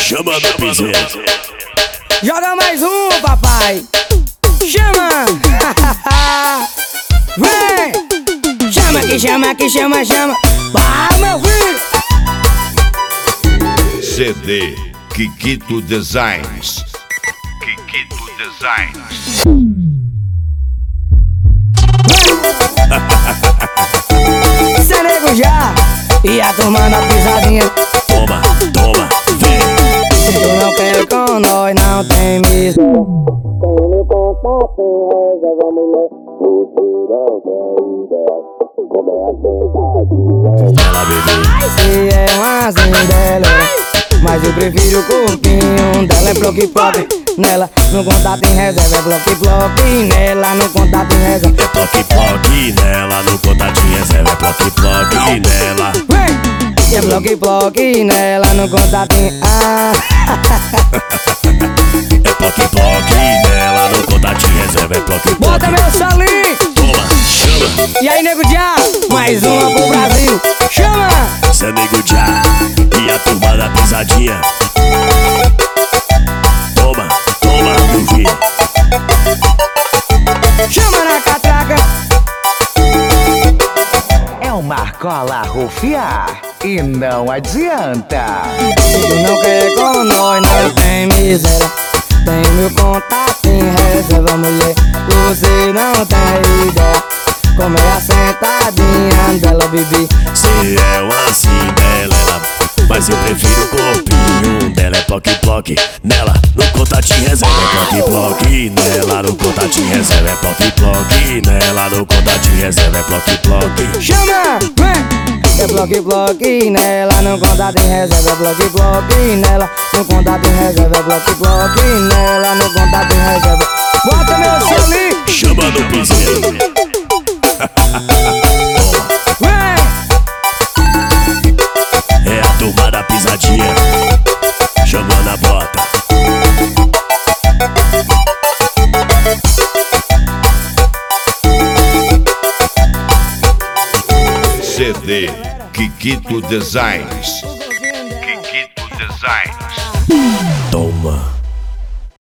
Chama no piseiro. Joga mais um, papai. Chama. Vem. Chama que chama que chama, chama. Vai, meu filho. CD Kikito Designs. Kikito Designs. Cê nego já. E a turma na pisadinha. Toma, toma, vem. Se tu não quer com nós, não tem mesmo. Tem no contato, reserva mulher. Você não tem ideia. Como é a sentadinha. Ela bebê. Se é uma dela, mas eu prefiro o corpinho dela. É bloque-bloque, nela no contato em reserva. É bloque-bloque, nela no contato em reserva. É bloque-bloque nela, no contatinho reserva. É bloque-bloque nela. Vem! E é bloque-bloque nela no contato em É bloque-bloque nela, no contatinho reserva. É bloque-bloque. Bota meu salinho! Toma, chama. E aí, nego já, mais uma pro Brasil. Chama! Cê nego já. E a turma da pisadinha. Toma, toma, meu filho. Chama na catraca. É uma cola rufiar e não adianta. Se tu não quer com nós, não tem miséria. Tem meu contato em reserva, mulher. Você não tem ideia. Como é a sentadinha dela, bebê. Cê é uma cinderela, mas eu prefiro o corpinho dela. É bloque-bloque nela, no contatinho reserva. É bloque-bloque nela, no contatinho reserva. É bloque-bloque nela, no contatinho reserva. É bloque-bloque. Chama! Vem! É bloque-bloque nela, no contato em reserva. É bloque-bloque nela, no contato em reserva. É bloque-bloque nela, no contato em reserva. Bota meu solinho! Chama no piseiro. Vem! É a turma da pisadinha. Chamando a bota. CD Kikito Designs. Kikito Designs.